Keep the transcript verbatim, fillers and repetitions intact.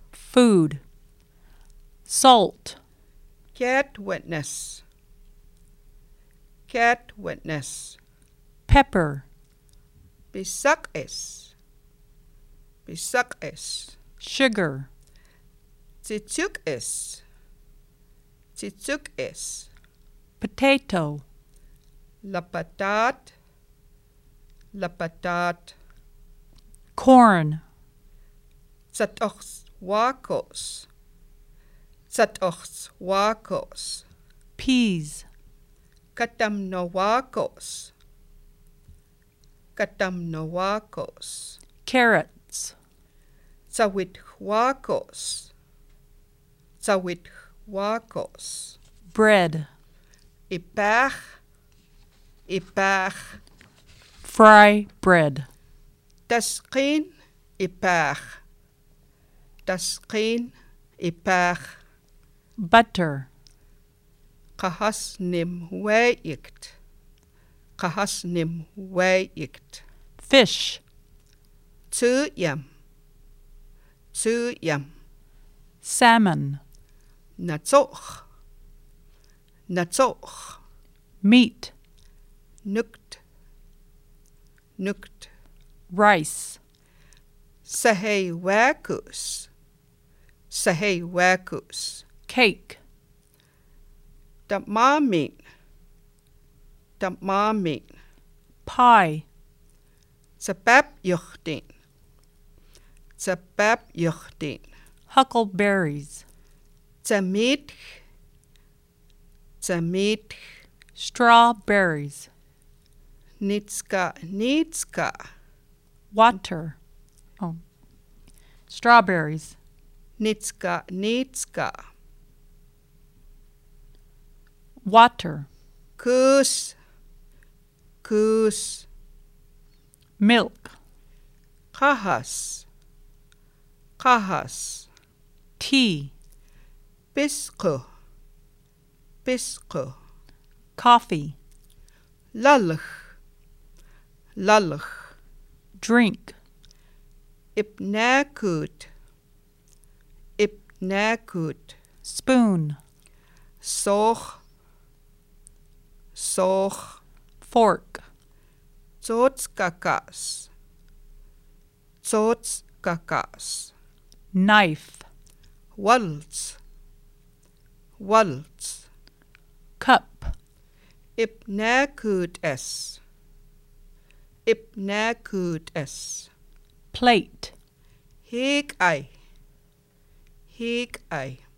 food. Salt. Cat witness. Cat witness. Pepper. Bisak is. Bisak is. Sugar. Titsuk is. Titsuk is. Potato. Lapatat. Lapatat. Corn. Tsatochs wakos. Tsatochs wakos. Peas. Katam no wakos. Katam no wakos. Carrots. Tsawit wakos. Tsawit wakos. Bread. Ipach. Ipach. Fry bread. Tasqin ipach. Tasqin ipach. Butter. Kahasnim weikt. Kahasnim weikt. Fish. Tsuyam. Tsuyam. Salmon. Natsoch. Natsoch. Meat. Nukt. Nukt. Rice. Sahey wakus. Sahey wakus. Cake. Damamin. Damamin. Pie. Tsapap yuchtin. Tsapap yuchtin. Huckleberries. Tsamit. Tsamit. Strawberries. Nitska. Nitska. Water. Oh. Strawberries. Nitska. Nitska. Water. Kus. Kus. Milk. Kahas. Kahas. Tea. Bisco. Bisco. Coffee. Lalch. Lalch. Drink. Ipnakut. Ipnakut. Spoon. Soch. Soch. Fork. Totskakas. Totskakas. Knife. Waltz. Waltz. Cup. Ipnakut es. Ipnakut es. Plate. Hig ei. Hig ei.